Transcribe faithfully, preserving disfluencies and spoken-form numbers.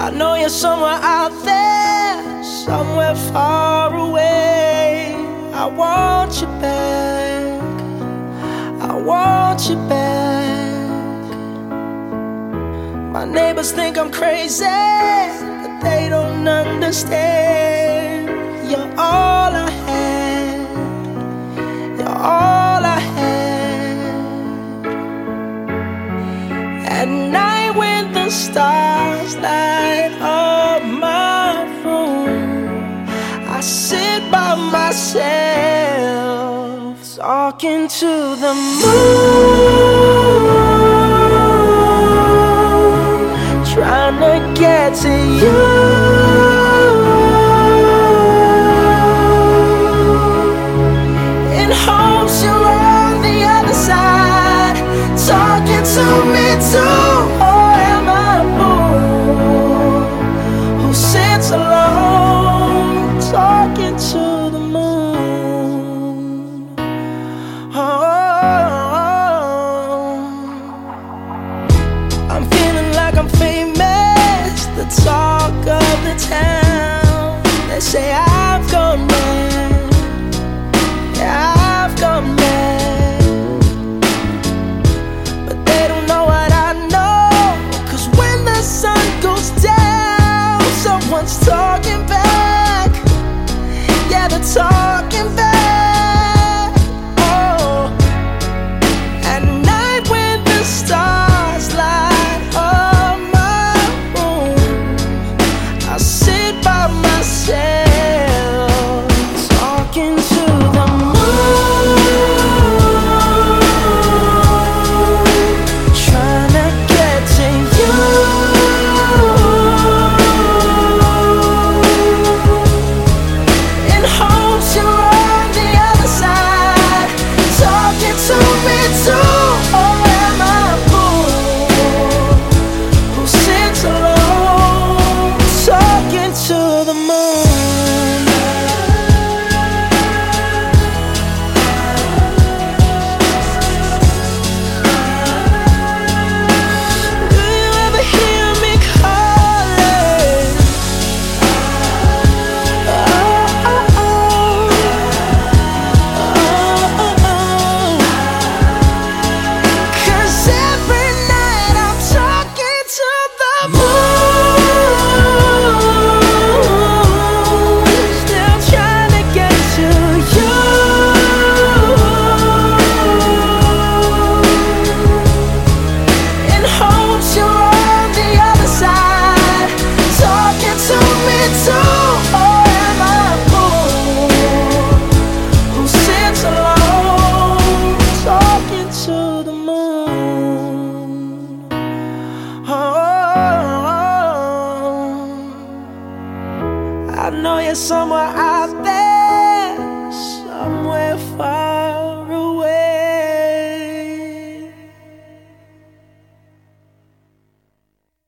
I know you're somewhere out there, somewhere far away. I want you back, I want you back. My neighbors think I'm crazy, but they don't understand. You're all I had, you're all I had. At night when the stars light up my room, I sit by myself talking to the moon, trying to get to you. In hopes you're on the other side, talking to me too. Or am I a fool who sits alone, talking to the moon? Oh, I'm feeling like I'm famous, the talk of the town. They say I've gone mad, yeah, I've gone mad. But they don't know what I know, 'cause when the sun goes down, someone's talking back. Yeah, they're talking back. Oh, at night when the stars light up my room, I sit by myself talking to the moon, trying to get to you. In hopes you're on the other side, talking to me too. Or am I a fool who sits alone, talking to the moon? Do you ever hear me calling? Oh, oh, oh. Oh, oh, oh. 'Cause every night I'm talking to the moon, still trying to get to you. In hopes you're on the other side, talking to me too. Or am I a fool who sits alone, talking to the moon? Oh, I know you're somewhere out